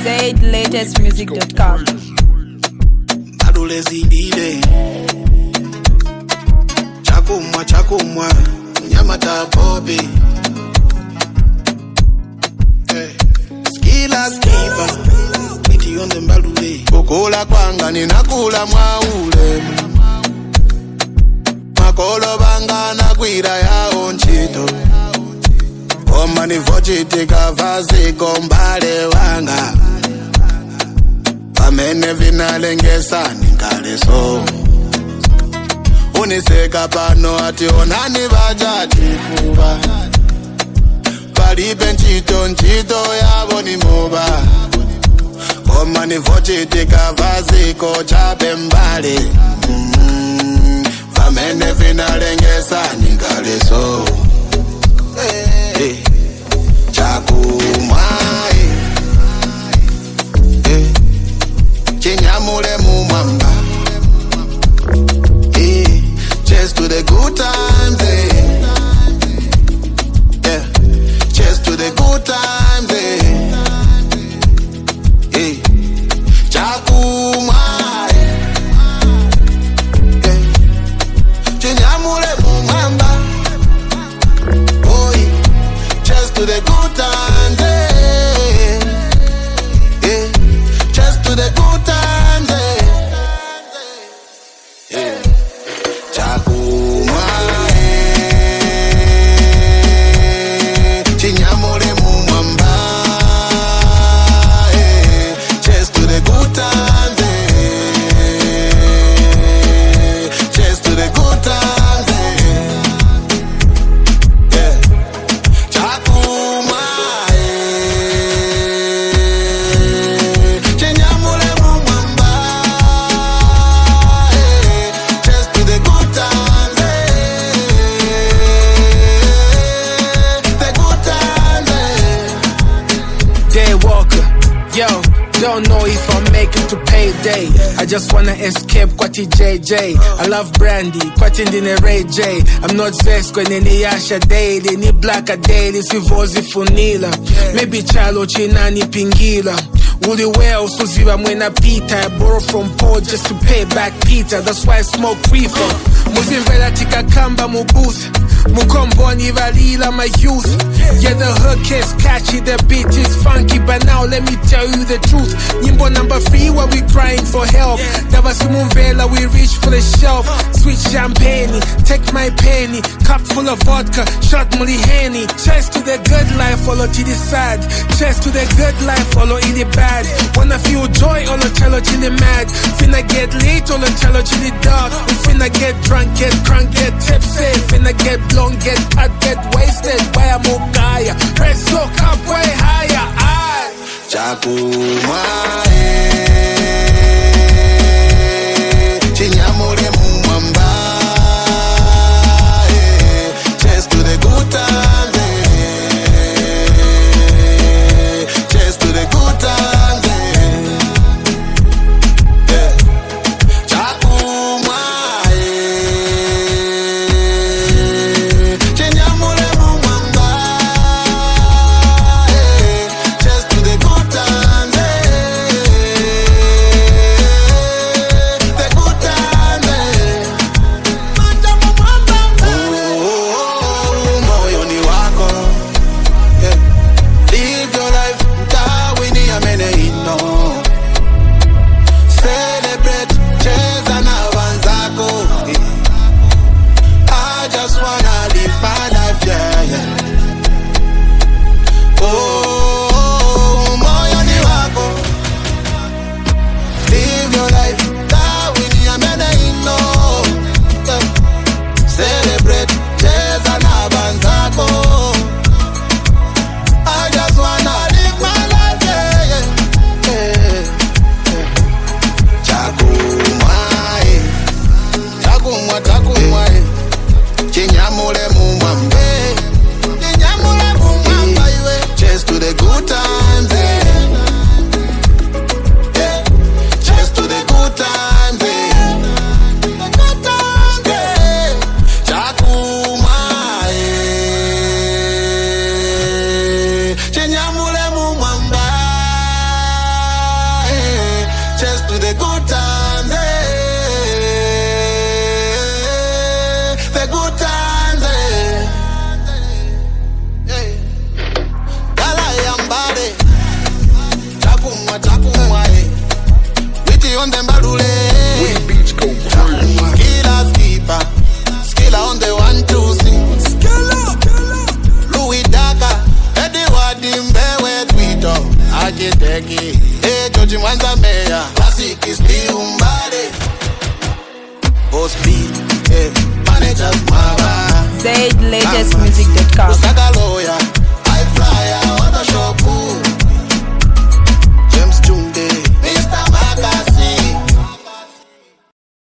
ZLatestmusic.com. Adolescente Chakumwa Nyamata Bobby Skila skiba Iti on the mbalule Kukola kwanga ninakula mwaule Makolo banga nakwira ya onchito Oma ni vochiti kavazi kombale wanga Pamene vinalengesa nikale so Uniseka pano ati onani vajati kuba Palipe nchito yabo ni moba Oma ni vochiti kavazi kochape mbale Pamene vinalengesa nikale so Chakumai Chinyamule mumamba Cheers to the good times Yeah Cheers to the good times Chakumai Chinyamule mumamba Cheers to the good times, Cheers to the good times, Chakuma, Chinyamore mumamba, Cheers to the good times, Cheers to the good times. Don't know if I'll make it to payday. I just wanna escape Kwati JJ. I love Brandy, Kwati Ndine Ray J. I'm not vexed when any Yasha daily, ni black a daily, sivozi funila. Maybe chalo china ni pingila. Woolly well, Suziva mwena Peter. I borrow from Paul just to pay back Peter. That's why I smoke reefer. Muzimvela tika kamba mubuth. Mukomboni valila my youth. Yeah, the hook is catchy, the beat is funky. But now let me tell you the truth. Nyimbo number 3 while we crying for help. Davasumumvela, we reach for the shelf. Sweet champagne, take my penny. Cup full of vodka, shot Molly Henny. Cheers to the good life, follow to the sad. Cheers to the good life, follow in the bad. Wanna feel joy, all the cello chili mad. Finna get late, all the cello chili dark. We finna get drunk, get crunk, get tipsy. Finna get long, get cut, get wasted. Why I'm Mugaya? Press so up way higher. Chakumai Chinyamure mumamba Cheers to the good times Cheers to the good times Chakumai Chinyamure mumamba Cheers to the good times Africa.